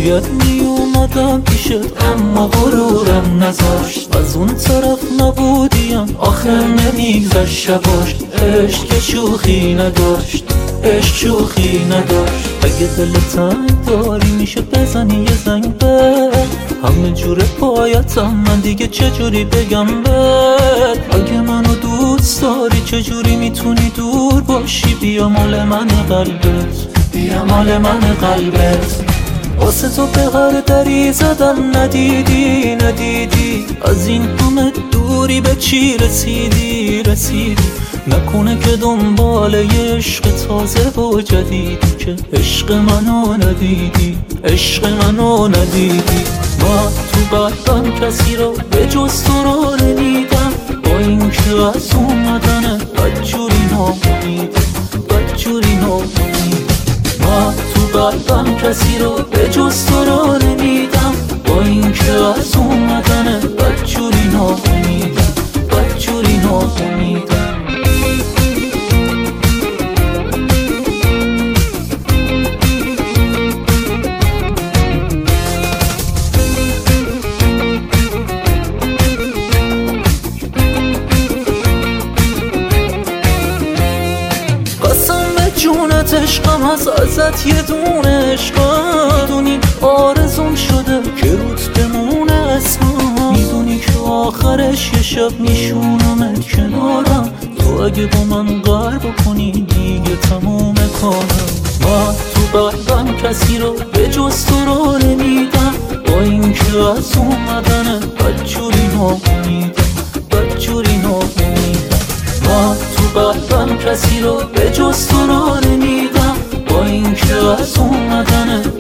باید می اومدم پیشت اما غرورم نذاشت. از اون طرف نبودیم آخر نمیگذشت شباش. عشق که شوخی نداشت، عشق شوخی نداشت. اگه دل تنگ داری میشه بزنی یه زنگ به همه جوره پایتم، من دیگه چجوری بگم بهت. اگه منو دوست داری چجوری میتونی دور باشی؟ بیا مال من قلبت، بیا مال من قلبت. واسه تو به هر دری زدم ندیدی ندیدی. از این همه دوری به چی رسیدی رسیدی؟ نکنه که دنبال یه عشق تازه و جدیدی که عشق منو ندیدی، عشق منو ندیدی. من تو قلبم کسی رو به جز تو رو نمیدم، با این که از اومدن بدجوری ناامیدم، بدجوری ناامیدم. من تو قلبم کسی رو به جز تو رو نمیدم، با این که از اومدن بدجوری ناامیدم، بدجوری ناامیدم. جونت عشقم هست ازت یه دونه عشقم. میدونی آرزوم شده که روت بمونه اسمم. میدونی که آخرش یه شب میشونمت کنارم. تو اگه با من قرار بکنی دیگه تموم کارم. من تو قلبم کسی رو به جز تو رو نمیدم، با این که از اومدن بدجوری ناامیدم، بدجوری ناامیدم. من تو قلبم کسی رو به جز تو رو نمیدم، با این که از اومدن